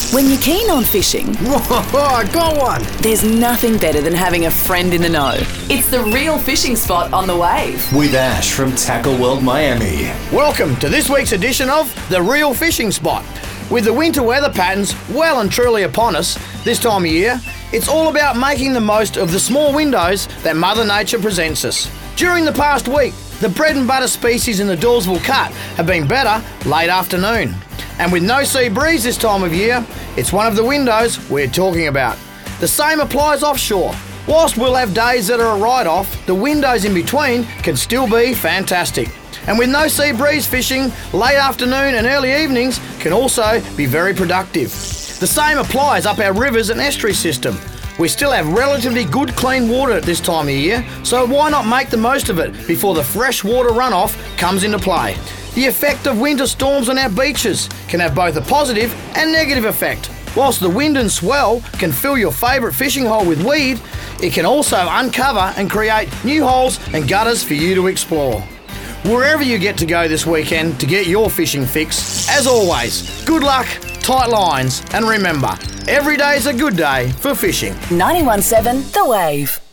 When you're keen on fishing, Whoa, I got one! there's nothing better than having a friend in the know. It's the Real Fishing Spot on the Wave. With Ash from Tackle World Miami. Welcome to this week's edition of The Real Fishing Spot. With the winter weather patterns well and truly upon us this time of year, it's all about making the most of the small windows that Mother Nature presents us. During the past week, the bread and butter species in the Dawesville Cut have been better late afternoon. And with no sea breeze this time of year, it's one of the windows we're talking about. The same applies offshore. Whilst we'll have days that are a write-off, the windows in between can still be fantastic. And with no sea breeze, fishing late afternoon and early evenings can also be very productive. The same applies up our rivers and estuary system. We still have relatively good clean water at this time of year, so why not make the most of it before the fresh water runoff comes into play? The effect of winter storms on our beaches can have both a positive and negative effect. Whilst the wind and swell can fill your favourite fishing hole with weed, it can also uncover and create new holes and gutters for you to explore. Wherever you get to go this weekend to get your fishing fix, as always, good luck, tight lines, and remember, every day's a good day for fishing. 91.7 The Wave.